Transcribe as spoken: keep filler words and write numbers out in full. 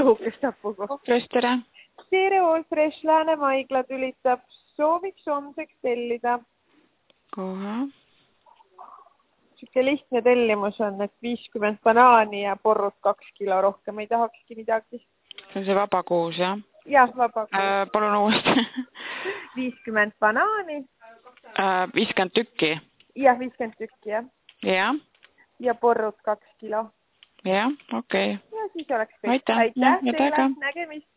õhukest hapuga. Just, tere. Tere, All Fresh Läänemaigla tülitab. Sooviks homseks tellida. Kohe. Siuke lihtne tellimus on, et viiskümmend banaani ja porrud kaks kilo rohkem. Ei tahakski midagi. See on see vabakuus, jah? Jah, vabakuus. Äh, palun uuesti. viiskümmend banaani. Äh, viiskümmend tükki? Jah, viiskümmend tükki, jah. Jah. Ja porrud kaks kilo. Jah, okei. Okay. Ja siis oleks kõik. Aitäh. Aitäh teile. Nägemist.